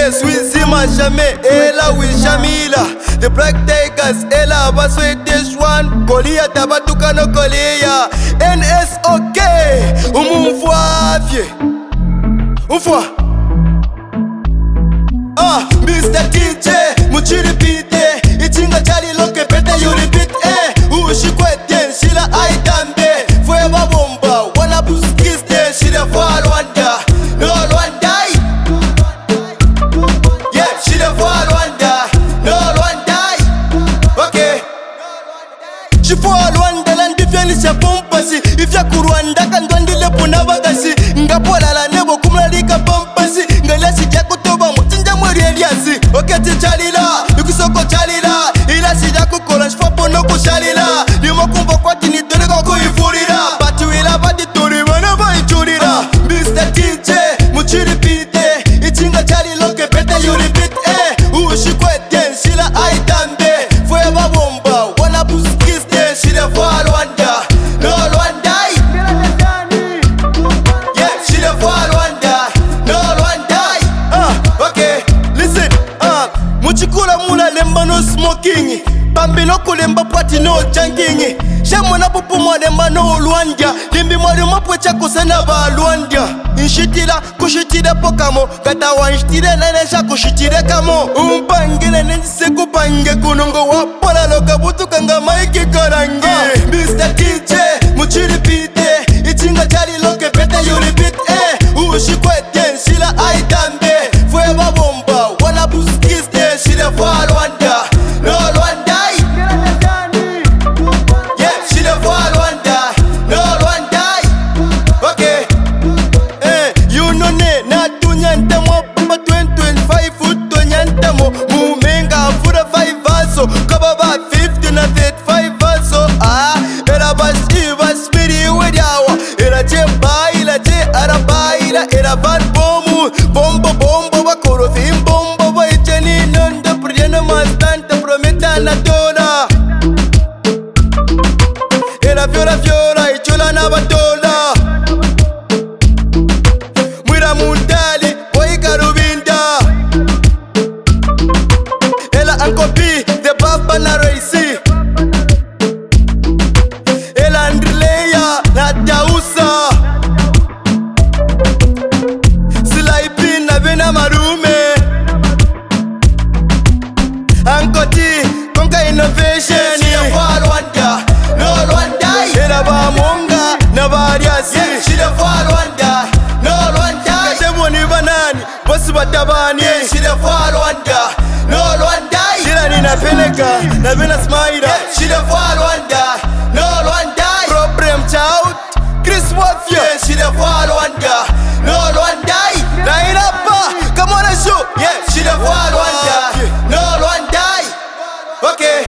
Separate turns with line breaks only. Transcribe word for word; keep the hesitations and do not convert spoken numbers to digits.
Yes, we see ma jamais, et là oui Jamila. The Black Tigers, et là va souhaiter Juan. Kolia tabatuka no kolia. N S O K, umumfwa vie. Umfwa. Ah, Mister D J, muchiri pite. Ichinga chali loke pete you repeat. Eh, ushikwete, shila aitambe. Forever bomba, wanna boost kiss de. Shila for Rwanda, no Rwanda. Yeah, shila for Rwanda, no Rwanda. Okay. She for Rwanda land different is a pompasi. If ya kurwanda kandwandi le puna bagasi. Ngapola la nebo kumlalika pompasi. Ngalasi jako toba mutinja mweri eliasi. Okay tichalila, yukusoko chalila. Ila sida kukola shfapo no kushalila. Limo kumbo kwa tini dole kwa kuifurira. Batu ila badi turi wana baichurira. Mister D J, muchiri pite. Ichinga chali loke pete you repeat. Eh, ushikwete, shila aitambe. Forever bomba, wanna boost kiss de. Shila for Rwanda, no Rwanda. Yeah, shila for Rwanda, no Rwanda. Ah, okay, listen. Ah, muchikula mula lemba no smoking. Bambino kulemba pati no janking. Shamona pupu mwademba no Rwanda. Limbi mwari mapwecha kusena ba Rwanda. Inshitila kushitile pokamo. Kata wanshitile nanesha kushitile kamo. Umpangile nenjise kupange kunungo wapola loka butu kanga maiki karange. Mister D J, muchiri pite. Ichinga chali loke pete you repeat. Eh, ushikwete, shila aitambe. Forever bomba, wanna boost kiss de. Shila for Rwanda, no Rwanda. Yeah, shila for Rwanda, no Rwanda. Okay. Eh, you know ne, na tunyantamo. Papa twenty twenty-five foot tunyantamo. Mumenga fura five vaso. Kababa fifty na thirty-five vaso. Ah, era basi basmiri wediawa. Era jemba ila je araba ila era van bomu. Bombo bombo bakoro fim bombo ba icheni nanda priena mastanta prometa na dona. Era viola viola ichola na batola. Mwira mundali boy karubinda. Ela ankopi the baba na raisi. Ela Andrea na Tausa. Silaipi na vena marume. Ankoti konka innovation. Shila for Rwanda, no Rwanda. Ela ba monga na bariasi. Shila for Rwanda, no Rwanda. Katemo ni banani, bosi batabani. Shila for Rwanda, no Rwanda. Shila ni napeleka, na vena smaida. Shila for